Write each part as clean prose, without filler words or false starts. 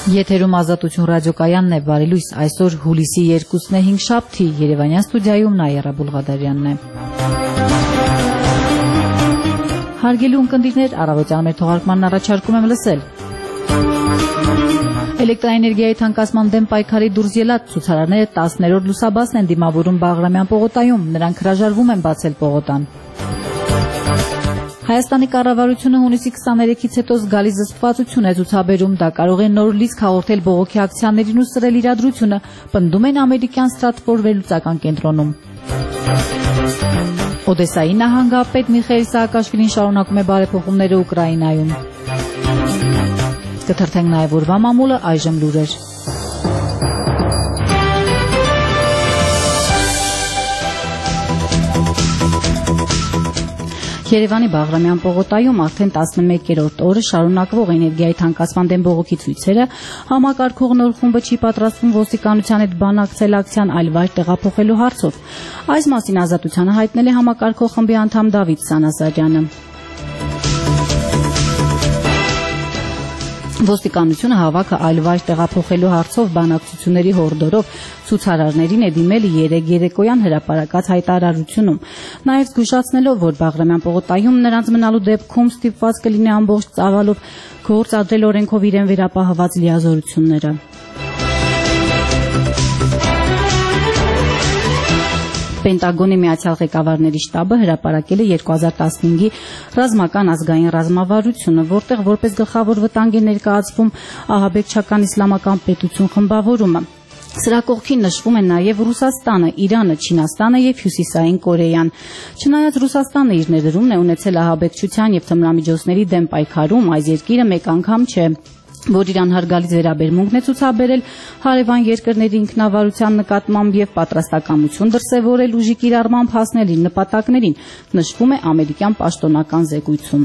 Եթերում Ազատություն ռադիոկայանն է, բարի լույս, այսօր հուլիսի 2-ն է 5 շաբթի, Երևանյան ստուդիայում Նաիրա Բուլղադարյանն է։ Հարգելի ունկնդիրներ, առավոտյան մեր թողարկմանն առաջարկում եմ լսել։ Էլեկտրաէներգիայի թանկացման դեմ պայքարի դուրս ելած ցուցարարները 10-րդ լուսաբացն են դիմավորում Բաղրամյան պողոտայում, նրանք հրաժարվում են բացել պողոտան։ Հայաստանի կառավարությունը հունիսի 23-ից հետո զգալի զսպվածություն է ցուցաբերում, դա կարող է նոր լիցք հաղորդել բողոքի ակցիաներին ու սրել իրադրությունը, պնդում են ամերիկյան Ստրատֆորդ վերլուծական կենտրոնում։ Օդեսայի նահանգապետ Միխայիլ Սահակաշվիլին շարունակում է բարեփոխումները Ուկրաինայում։ Կթերթենք նաև օրվա մամուլը, այժմ լուրեր։ Երևանի Բաղրամյան պողոտայում արդեն 11-րդ օրը շարունակվող էներգիայի թանկացման դեմ բողոքի ցույցերը համակարգող նոր խումբը չի պատրաստվում ոստիկանության հետ բանակցել ակցիան այլ վայր տեղափոխելու հարցով։ Այս մասին Ազատությանը հայտնել է համակարգող խմբի անդամ Դավիթ Սանասարյանը։ Ոստիկանությունը հավաքը այլ վայր տեղափոխելու հարցով բանակցությունների հորդորով ցուցարարներին է դիմել 3 երեկոյան հրապարակած հայտարարությունում, նաև զգուշացնելով, որ Բաղրամյան պողոտայում նրանց մնալու դեպքում ստիպված կլինի ամբողջ ծավալով գործադրել օրենքով իրեն վերապահված լիազորությունները։ Պենտագոնի Միացյալ ղեկավարների շտաբը հրապարակել է 2015-ի ռազմական ազգային ռազմավարությունը, որտեղ որպես գլխավոր վտանգ է ներկայացվում ահաբեկչական իսլամական պետություն խմբավորումը։ Սրա կողքին նշվում են նաև Ռուսաստանը, Իրանը, Չինաստանը եւ Հյուսիսային Կորեան։ Չնայած Ռուսաստանը իր ներդրումն է ունեցել ահաբեկչության եւ թմրամիջոցների դեմ պայքարում, այս երկիրը մեկ անգամ չէ, որ Իրան հարգալից վերաբերմունքն է ցուցաբերել հարևան երկրների ինքնավարության նկատմամբ եւ պատրաստակամություն դրսեւորել ուժի կիրառմամբ հասնել իր նպատակներին, նշվում է ամերիկյան պաշտոնական զեկույցում։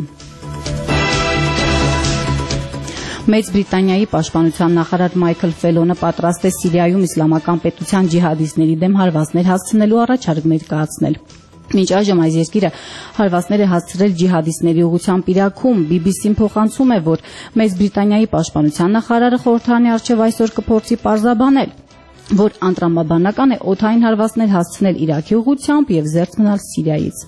Մեծ Բրիտանիայի պաշտպանության նախարար Մայքլ Ֆելոնը պատրաստ է Սիրիայում իսլամական պետության ջիհադիստների դեմ հարվածներ հասցնելու առաջարկ ներկայացնել։ Մինչ այժմ այս երկիրը հարվածներ է հասցրել ջիհադիստների ուղղությամբ Իրաքում, BBC-ն փոխանցում է, որ Մեծ Բրիտանիայի պաշտպանության նախարարը խորհրդարանի առջև այսօր կփորձի պարզաբանել, որ անտրամաբանական է օդային հարվածներ հասցնել Իրաքի ուղղությամբ եւ զերծ մնալ Սիրիայից։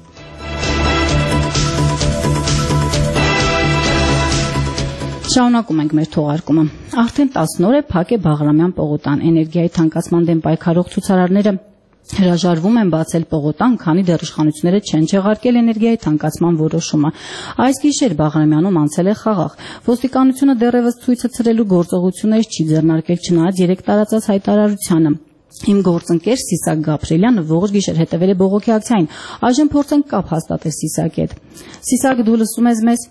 Շարունակում ենք մեր թողարկումը։ Արդեն 10 օր է փակ է Բաղրամյան պողոտան, էներգիայի թանկացման դեմ պայքարող ցուցարարները հրաժարվում են բացել պողոտան, քանի դեռ իշխանությունները չեն չեղարկել էներգիայի թանկացման որոշումը։ Այս գիշեր Բաղրամյանում անցել է խաղաղ։ Ոստիկանությունը դեռևս ցույցը ցրելու գործողություններ չի ձեռնարկել, չնայած 3 տարածած հայտարարությանը։ Իմ գործընկեր Սիսակ Գաբրելյանը ողջ գիշեր հետևել է բողոքի ակցիային։ Այժմ փորձենք կապ հաստատել Սիսակի հետ։ Սիսակ, դու լսում ես մեզ։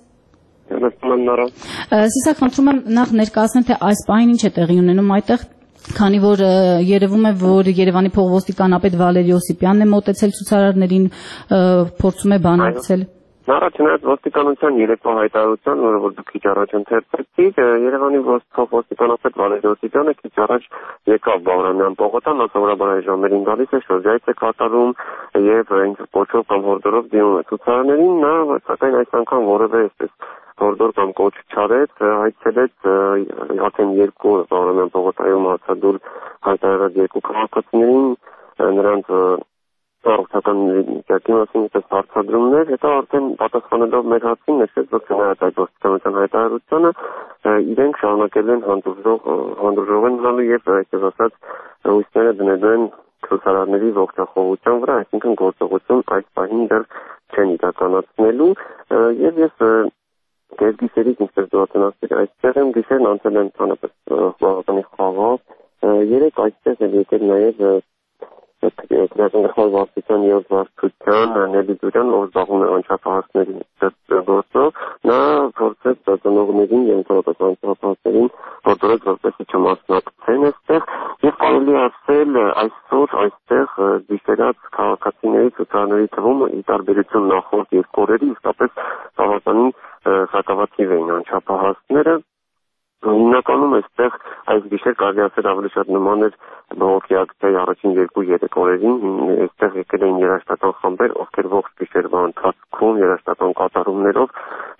Սիսակ, խնդրում եմ նախ ներկայացնել, թե այս պահին ինչ է տեղի ունենում այդտեղ, քանի որ երևում է, որ Երևանի փոխոստիկանապետ Վալերի Օսիպյանն է մոտեցել ցուցարարներին, փորձում է բանակցել։ Առաջինած ոստիկանության երեկվա հայտարարության, որը դուք քիչ առաջ ընթերցրեցիք, Երևանի փոխոստիկանապետ Վալերի Օսիպյանը քիչ առաջ եկավ Բաղրամյան պողոտան, նա սովորաբար այս ժամերին գալիս է, շրջայց է կատարում եւ ինչ կոչով կամ հորդորով դիմում է ցուցարարներին, նա սակայն այս անգամ որևէ հորդոր կամ կոչ չարեց, այցելեց արդեն 2 օր Բաղրամյան պողոտայում հացադուլ հայտարարած 2 քաղաքացիներին, նրանց առողջական վիճակի մասին հարցադրումներ, հետո արդեն պատասխանելով մեր հարցին նշեց, որ չնայած այդ ոստիկանության հայտարարությանը իրենք շարունակել են հանդուրժող են մնալու եւ այսպես ասած հույսները դնելու են ցուցարարների ողջախոհության վրա, այսինքն գործողություն այս պահին դեռ չեն իրականացնելու եւ ես գիշերից ինչպես դուք այստեղ եմ գիշերն անցել եմ ցանոթ բաղկանի խաղով 3 այստեղ էլ եկել նաեւ Գերագնահատական վարչության եւ վարչության Նելի Դուրյան, ով զբաղվում է անչափահասների գործով, նա փորձեց ծնողներին եւ ծառայողներին հորդորել, որպեսզի չմասնակցեն այստեղ եւ կարելի ասել այսօր այստեղ դիստերած քաղաքացիների ցուցարարների թվում ի տարբերություն նախորդ 2 օրերի իսկապես բավականին սակավաթիվ էին անչափահասները։ Հիմնականում այստեղ այս գիշեր կարելի ասել ավելի շատ նման էր բողոքի ակցիայի առաջին 2-3 օրերին, այստեղ եկել էին երաժշտական խմբեր, ովքեր ողջ գիշերվա ընթացքում երաժշտական կատարումներով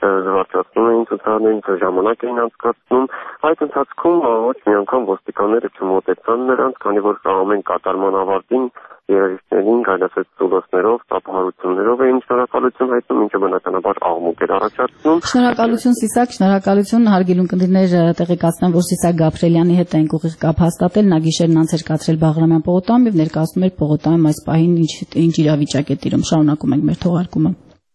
զվարճացնում էին ցուցարարներին, ժամանակ էին անցկացնում։ Այդ ընթացքում ոչ մի անգամ ոստիկանները չմոտեցան նրանց, քանի որ ամեն կատարման ավարտին երաժիշտներին գայլասեց սուլոսներով, տապահարություններով էին շնորհակալություն հայտնում, ինչը բնականաբար աղմուկ էր առաջացնում։ Շնորհակալություն Սիսակ, շնորհակալություն հարգելի ունկնդիրներ, տեղեկացնեմ, որ Սիսակ Գաբրելյանի հետ ենք ուղիղ կապ հաստատել, նա գիշերն անց էր կացրել Բաղրամյան պողոտայում եւ ներկայացնում էր պողոտայում այս պահին ինչ իրավիճակ է տիրում։ Շարունակում ենք մեր թողարկումը։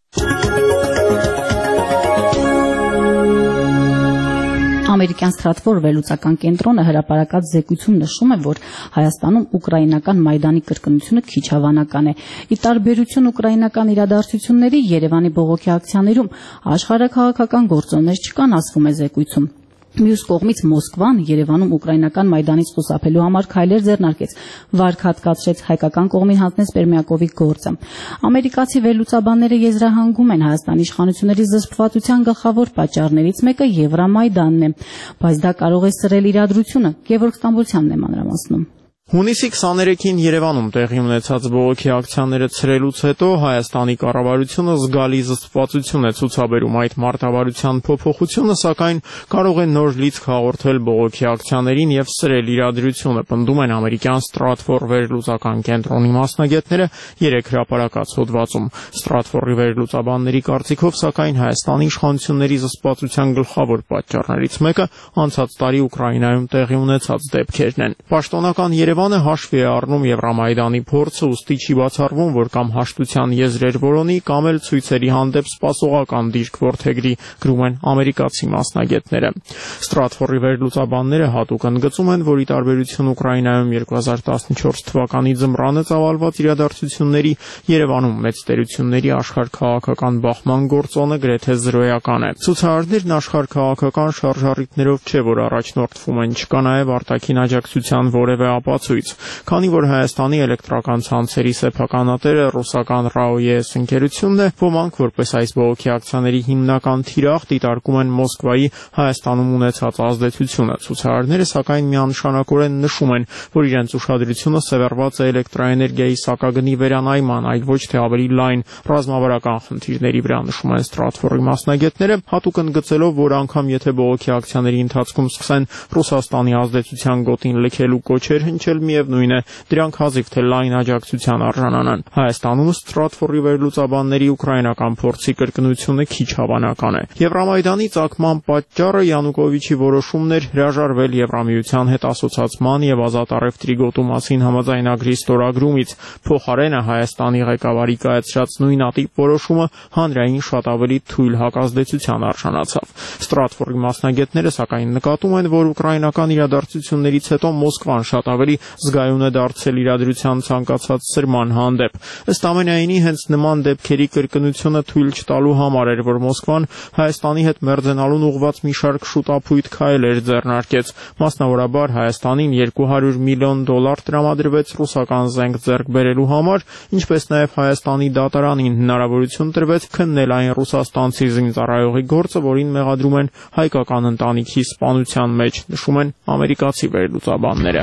Ամերիկյան Ստրատֆոր վերլուծական կենտրոնը հրապարակած զեկույցում նշում է, որ Հայաստանում ուկրաինական Մայդանի կրկնությունը քիչ հավանական է։ Ի տարբերություն ուկրաինական իրադարձությունների Երևանի բողոքի ակցիաներում աշխարհաքաղաքական գործոններ չկան, ասվում է զեկույցում։ Մյուս կողմից Մոսկվան Երևանում ուկրաինական Մայդանից խուսափելու համար քայլեր ձեռնարկեց, վարք հատկացրեց, հայկական կողմին հանձնեց Պերմիակովի գործը։ Ամերիկացի վերլուծաբանները եզրահանգում են Հայաստանի իշխանությունների զսպվածության գլխավոր պատճառներից մեկը Եվրամայդանն է, բայց դա կարող է սրել իրադրությունը։ Գևորգ Ստամբոլցյանն է մանրամասնում։ Հունիսի 23-ին Երևանում տեղի ունեցած բողոքի ակցիաները ցրելուց հետո Հայաստանի կառավարությունը զգալի զսպվածություն է ցուցաբերում այդ մարտավարության փոփոխությունը, սակայն կարող է նոր լիցք հաղորդել բողոքի ակցիաներին եւ սրել իրադրությունը, պնդում են ամերիկյան Ստրատֆոր վերլուծական կենտրոնի մասնագետները 3 հրապարակած հոդվածում։ Ստրատֆորի վերլուծաբանների կարծիքով, սակայն Հայաստանի իշխանությունների զսպվածության գլխավոր պատճառներից մեկը անցած տարի Ուկրաինայում տեղի ունեցած դեպքերն են։ Պաշտոնական Երևանը հաշվի է առնում Եվրամայդանի փորձը, ուստի չի բացառվում, որ կամ հաշտության եզրեր որոնի, կամ էլ ցույցերի հանդեպ սպասողական դիրք որդեգրի, գրում են ամերիկացի մասնագետները։ Ստրատֆորի վերլուծաբանները հատուկ ընդգծում են, որ ի տարբերություն Ուկրաինայում 2014 թվականի ձմռանը ծավալված իրադարձությունների Երևանում մեծ տերությունների աշխարհքաղաքական բախման գործոնը գրեթե զրոյական է։ Ցուցարարներն աշխարհքաղաքական շարժառիթներով չէ, որ առաջնորդվում են, չկա նաև արտաքին աջակցության որևէ ապացույց, քանի որ Հայաստանի էլեկտրական ցանցերի սեփականատերը ռուսական RAO-ԵS ընկերությունն է, ոմանք որպես այս բողոքի ակցիաների հիմնական թիրախ դիտարկում են Մոսկվայի Հայաստանում ունեցած ազդեցությունը։ Ցուցարարները սակայն միանշանակորեն նշում են, որ իրենց ուշադրությունը սևեռված է էլեկտրաէներգիայի սակագնի վերանայման, այլ ոչ թե ավելի լայն ռազմավարական խնդիրների վրա, նշում են Ստրատֆորի մասնագետները, հատուկ ընդգծելով, որ անգամ եթե բողոքի ակցիաների ընթացքում սկսեն Ռուսաստանի ազդեցության գոտին լքելու կոչեր հնչել, միևնույն է, դրանք հազիվ թե լայն աջակցության արժանանան։ Հայաստանում Ստրատֆորի վերլուծաբանների ուկրաինական փորձի կրկնությունը քիչ հավանական է։ Եվրամայդանի ծագման պատճառը Յանուկովիչի որոշումն էր հրաժարվել Եվրամիության հետ ասոցիացման եւ ազատ առևտրի գոտու մասին համաձայնագրի ստորագրումից։ Փոխարենը Հայաստանի ղեկավարի կայացրած նույնատիպ որոշումը հանրային շատ ավելի թույլ հակազդեցության արժանացավ։ Ստրատֆորի մասնագետները սակայն նկատում են, որ ուկրաինական իրադարձություններից հետո Մոսկվան շատ ավելի զգայուն է դարձել իրադրության ցանկացած սրման հանդեպ։ Ըստ ամենայնի, հենց նման դեպքերի կրկնությունը թույլ չտալու համար էր, որ Մոսկվան Հայաստանի հետ մերձենալուն ուղղված մի շարք շուտափույթ քայլեր ձեռնարկեց։ Մասնավորաբար Հայաստանին $200 միլիոն տրամադրվեց ռուսական զենք ձեռք բերելու համար, ինչպես նաև Հայաստանի դատարանին հնարավորություն տրվեց քննել այն ռուսաստանցի զինծառայողի գործը, որին մեղադրում են հայկական ընտանիքի սպանության մեջ, նշում են ամերիկացի վերլուծաբանները։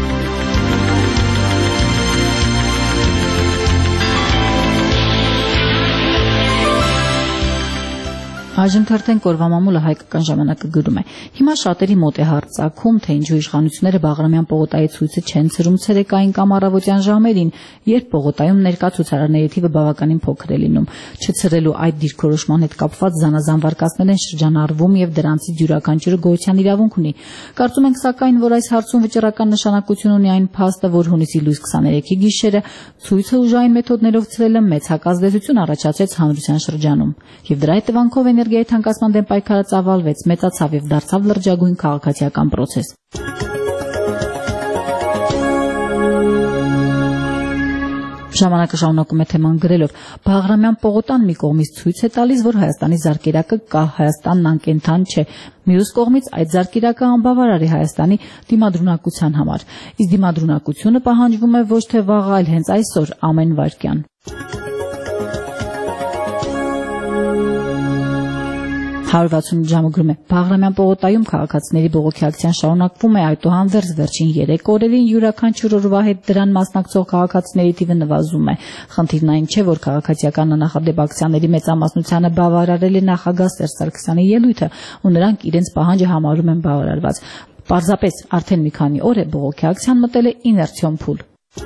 Այժմ թերթենք օրվա մամուլը հայկական ժամանակը գրում է. Հիմա շատերի մոտ է հարց ծագում, թե ինչու իշխանությունները Բաղրամյան պողոտայի ցույցը չեն ցրում ցերեկային կամ առավոտյան ժամերին, երբ պողոտայում ներկա ցուցարարների թիվը բավականին փոքր է լինում։ Չցրելու այդ դիրքորոշման հետ կապված զանազան վարկածներ են շրջանառվում եւ դրանցից յուրաքանչյուրը գոյության իրավունք ունի։ Կարծում ենք սակայն, որ այս հարցում վճռական նշանակություն ունի այն փաստը, որ հունիսի լույս 23-ի գիշերը ցույցը ուժային մեթոդներով ցրելը մեծ հակազդեցություն առաջացրեց հանրության շրջանում, եւ դրա հետևանքով էներգիայի թանկացման դեմ պայքարը ծավալվեց, մեծացավ եւ դարձավ լրջագույն քաղաքացիական պրոցես։ Ժամանակը շարունակում է թեման գրելով. Բաղրամյան պողոտան մի կողմից ցույց է տալիս, որ Հայաստանի զարկերակը կա, Հայաստանն անկենդան չէ։ Մյուս կողմից այդ զարկերակը անբավարար է Հայաստանի դիմադրունակության համար։ Իսկ դիմադրունակությունը պահանջվում է ոչ թե վաղ, այլ հենց այսօր, ամեն վայրկյան։ 160 ժամը գրում է Բաղրամյան պողոտայում քաղաքացիների բողոքի ակցիան շարունակվում է, այդուհանդերձ վերջին 3 օրերին յուրաքանչյուր օրվա հետ դրան մասնակցող քաղաքացիների թիվը նվազում է։ Խնդիրն այն չէ, որ քաղաքացիական աննախադեպ ակցիաների մեծամասնությանը բավարարել է նախագահ Սերժ Սարգսյանի ելույթը, ու նրանք իրենց պահանջը համարում են բավարարված։ Պարզապես արդեն մի քանի օր է բողոքի ակցիան մտել է իներցիոն փուլ։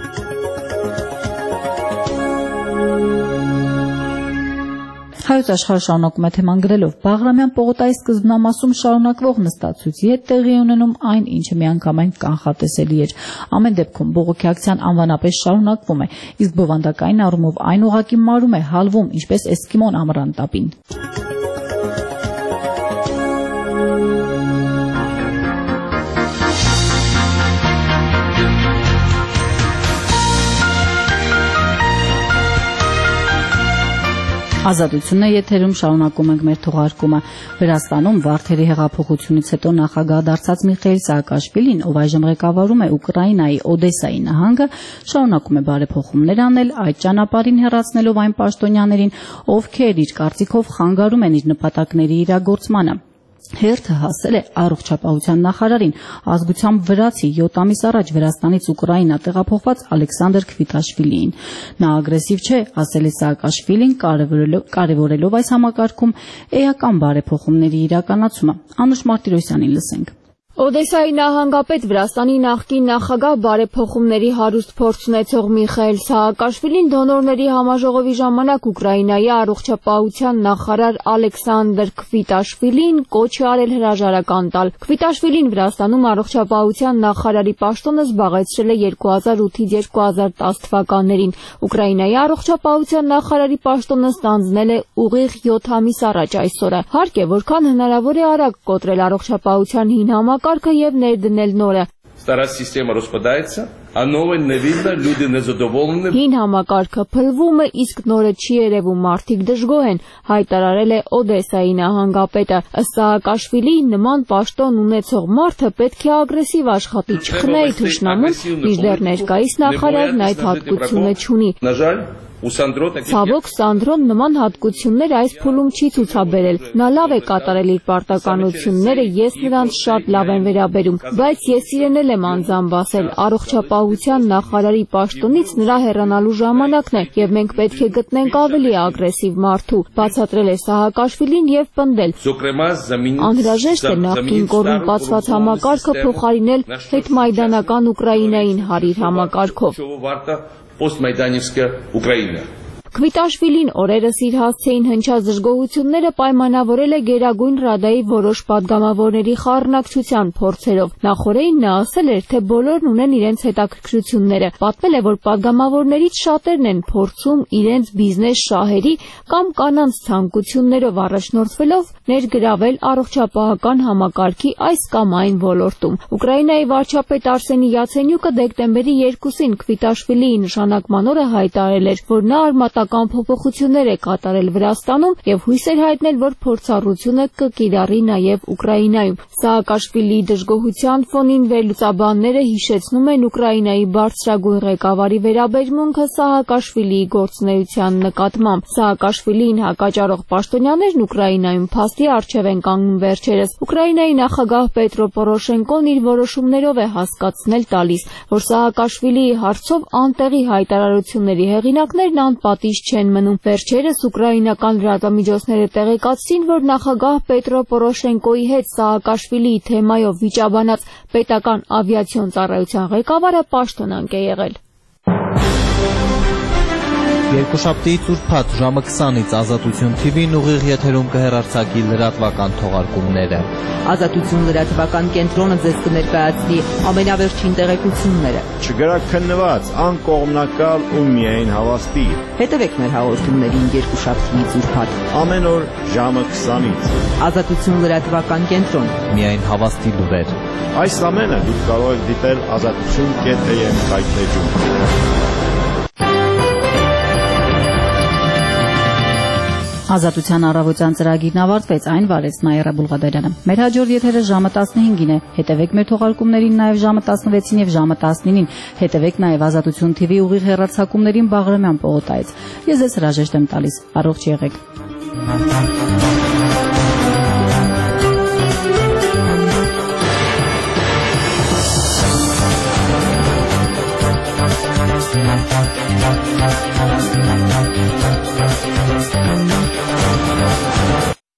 Հայոց աշխարհը շարունակում է թեման գրելով Բաղրամյան պողոտայի սկզբնամասում շարունակվող նստացույցի հետ տեղի ունենում այն, ինչը միանգամայն կանխատեսելի էր։ Ամեն դեպքում բողոքի ակցիան անվանապես շարունակվում է, իսկ բովանդակային առումով այն ուղղակի մարում է, հալվում, ինչպես էսկիմոն ամռան տապին։ Ազատությունն է եթերում, շարունակում ենք մեր թողարկումը։ Վրաստանում Վարդերի հեղափոխությունից հետո նախագահ դարձած Միխայիլ Սաակաշվիլին, ով այժմ ղեկավարում է Ուկրաինայի Օդեսայի նահանգը, շարունակում է բարեփոխումներ անել, այդ ճանապարհին հեռացնելով այն պաշտոնյաներին, ովքեր իր կարծիքով խանգարում են իր նպատակների իրագործմանը։ Հերթը հասել է առողջապահության նախարարին, ազգությամբ վրացի 7 ամիս առաջ Վրաստանից Ուկրաինա տեղափոխված Ալեքսանդր Քվիտաշվիլիին։ Նա ագրեսիվ չէ, ասել է Սաակաշվիլին, կարևորելով այս համակարգում էական բարեփոխումների իրականացումը։ Անուշ Մարտիրոսյանին լսենք։ Օդեսայի նահանգապետ Վրաստանի նախկին նախագահ բարեփոխումների հարուստ փորձ ունեցող Միխայիլ Սաակաշվիլին դոնորների համաժողովի ժամանակ Ուկրաինայի առողջապահության նախարար Ալեքսանդր Քվիտաշվիլին կոչ է արել հրաժարական տալ։ Քվիտաշվիլին Վրաստանում առողջապահության նախարարի պաշտոնը զբաղեցրել է 2008-ից 2010 թվականներին։ Ուկրաինայի առողջապահության նախարարի պաշտոնը ստանձնել է ուղիղ 7 ամիս առաջ այսօրը։ Հարկ է, որքան հնարավոր է արագ կոտրել առողջապահության հին համակարգը եւ ներդնել նորը։ Стара система распадается, а новой не видно, люди незадоволены. Հին համակարգը փլվում է, իսկ նորը չի երևում, մարդիկ դժգոհ են, հայտարարել է Օդեսայի նահանգապետը։ Ըստ Սաակաշվիլիի, նման պաշտոն ունեցող մարդը պետք է ագրեսիվ աշխատի, չխնայի թշնամուն, մինչդեռ ներկայիս նախարարն այդ հատկությունը չունի։ Ցավոք, Սանդրոն նման հատկություններ այս փուլում չի ցուցաբերել։ Նա լավ է կատարել իր պարտականությունները, ես նրանց շատ լավ եմ վերաբերում, բայց ես իրեն էլ եմ անձամբ ասել, առողջապահության նախարարի պաշտոնից նրա հեռանալու ժամանակն է, եւ մենք պետք է գտնենք ավելի ագրեսիվ մարդու, բացատրել է Սաակաշվիլին եւ պնդել։ Անհրաժեշտ է նախկին կոռումպացված համակարգը փոխարինել հետմայդանական Ուկրաինային հարիր համակարգով։ Постмайданівська Україна. Քվիտաշվիլին օրերս իր հասցեին հնչած դժգոհությունները պայմանավորել է Գերագույն Ռադայի որոշ պատգամավորների խառնակցության փորձերով։ Նախորդին նա ասել էր, թե բոլորն ունեն իրենց հետաքրքրությունները։ Պատմել է, որ պատգամավորներից շատերն են փորձում իրենց բիզնես շահերի կամ կանանց ցանկություններով առաջնորդվելով ներգրավել առողջապահական համակարգի այս կամ այն ոլորտում։ Ուկրաինայի վարչապետ Արսենի Յացենյուկը դեկտեմբերի 2-ին Քվիտաշվիլիի նշանակման օրը հայտարարել էր, որ նա արմատական փոփոխություններ է կատարել Վրաստանում եւ հույս էր հայտնել, որ փորձառությունը կկիրառի նաեւ Ուկրաինայում։ Սաակաշվիլիի դժգոհության ֆոնին վերլուծաբանները հիշեցնում են Ուկրաինայի բարձրագույն ղեկավարի վերաբերմունքը Սաակաշվիլիի գործունեության նկատմամբ։ Սաակաշվիլիին հակաճառող պաշտոնյաներն Ուկրաինայում փաստի առջև են կանգնում վերջերս։ Ուկրաինայի նախագահ Պետրո Պորոշենկոն իր որոշումներով է հասկացնել տալիս, որ Սաակաշվիլիի հարցով անտեղի հայտարարությունների հեղինակներն անպատիժ չեն մնում։ Վերջերս ուկրաինական լրատվամիջոցները տեղեկացրին, որ նախագահ Պետրո Պորոշենկոյի հետ Սաակաշվիլիի թեմայով վիճաբանած պետական ավիացիոն ծառայության ղեկավարը պաշտոնանկ է եղել։ Երկուշաբթիից ուրբաթ ժամը 20-ից Ազատություն TV-ն ուղիղ եթերում կհեռարձակի լրատվական թողարկումները։ Ազատություն լրատվական կենտրոնը ձեզ կներկայացնի ամենավերջին տեղեկությունները։ Չգրաքննված, անկողմնակալ ու միայն հավաստի։ Հետևեք մեր հաղորդումներին երկուշաբթիից ուրբաթ Ամեն օր ժամը 20-ից։ Ազատություն լրատվական կենտրոն։ Միայն հավաստի լուրեր։ Այս ամենը դուք կարող եք դիտել azatutun.am սայթեջում։ Ազատության առավոտյան ծրագիրն ավարտվեց, այն վարեց Նաիրա Բուլղադարյանը։ Մեր հաջորդ եթերը ժամը 15-ին է։ Հետևեք մեր թողարկումներին նաև ժամը 16-ին եւ ժամը 19-ին։ Հետևեք նաև Ազատություն TV ուղիղ հեռարձակումներին Բաղրամյան պողոտայից։ Ես ձեզ հրաժեշտ եմ տալիս։ Առողջ եղեք։